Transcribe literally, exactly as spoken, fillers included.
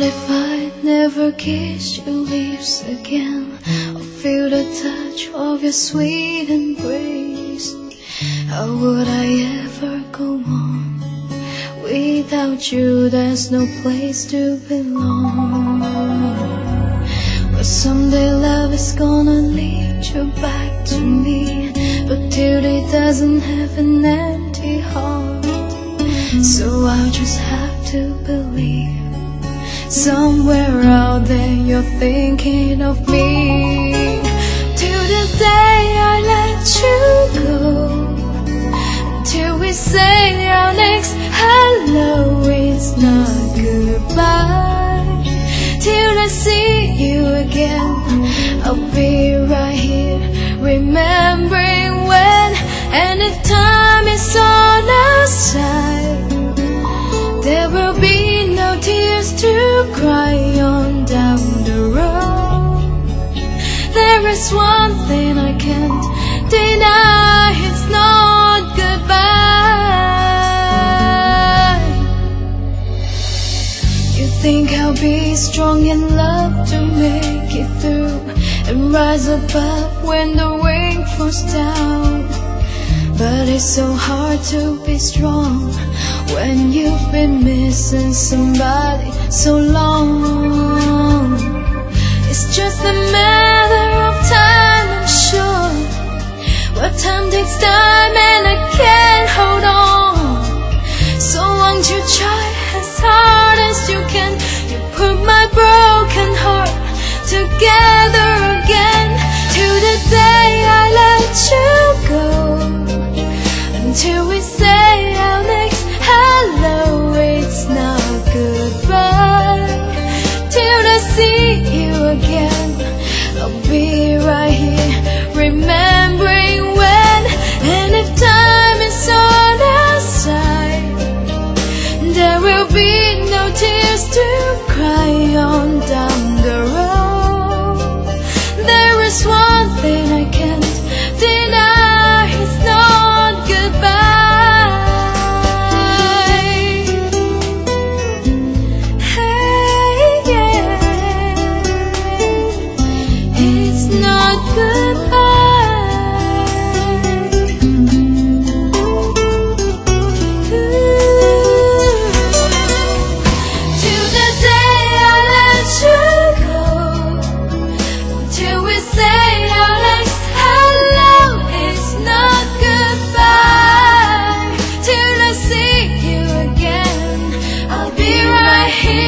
What if I never kiss your lips again, or feel the touch of your sweet embrace? How would I ever go on? Without you there's no place to belong. But someday love is gonna lead you back to me, but till it doesn't have an empty heart. So I'll just have to believe somewhere out there you're thinking of me. Till the day I let you go, till we say our next hello, it's not goodbye. Till I see you again, I'll be right here, remembering when. And if time is on our side, there will be no tears to cry on down the road. There is one thing I can't deny, it's not goodbye. You think I'll be strong in love to make it through, and rise above when the wind falls down. But it's so hard to be strong when you've been missing somebody so long. It's just a matter of time, I'm sure. But time takes time and I can't hold on. So won't you try as hard as you can? You put my broken heart together again. Till the day I let you go, until we say our next hello, it's not goodbye. Till I see you again, I'll be right here, remembering when. And if time is on our side, there will be no tears to cry on down the road. There is one thing I can't deny, it's not goodbye. Here